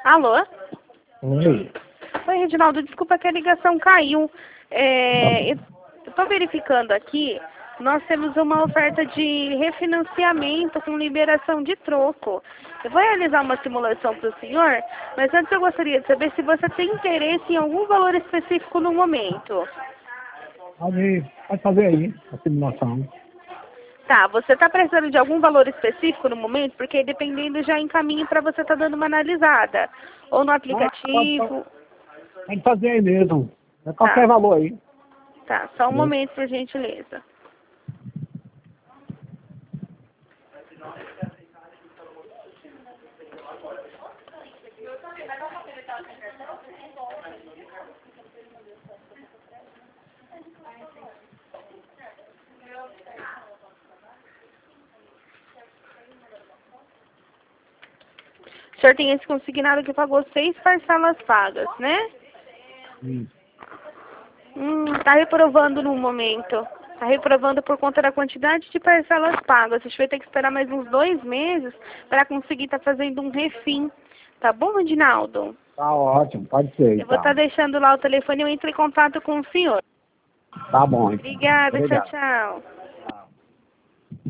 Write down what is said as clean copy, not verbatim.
Alô? Oi. Oi, Reginaldo, desculpa que a ligação caiu. Eu estou verificando aqui, nós temos uma oferta de refinanciamento com liberação de troco. Eu vou realizar uma simulação para o senhor, mas antes eu gostaria de saber se você tem interesse em algum valor específico no momento. Pode fazer aí a simulação. Tá, você está precisando de algum valor específico no momento? Porque dependendo já encaminho para você estar dando uma analisada. Ou no aplicativo. Pode fazer aí mesmo. É qualquer valor aí. Tá, só um momento, por gentileza. O senhor tem esse consignado que pagou 6 parcelas pagas, né? Tá reprovando no momento. Tá reprovando por conta da quantidade de parcelas pagas. A gente vai ter que esperar mais uns 2 meses para conseguir estar fazendo um refim. Tá bom, Reginaldo? Tá ótimo, pode ser. Eu vou estar deixando lá o telefone e eu entro em contato com o senhor. Tá bom. Então. Obrigada, Obrigado. tchau, tchau.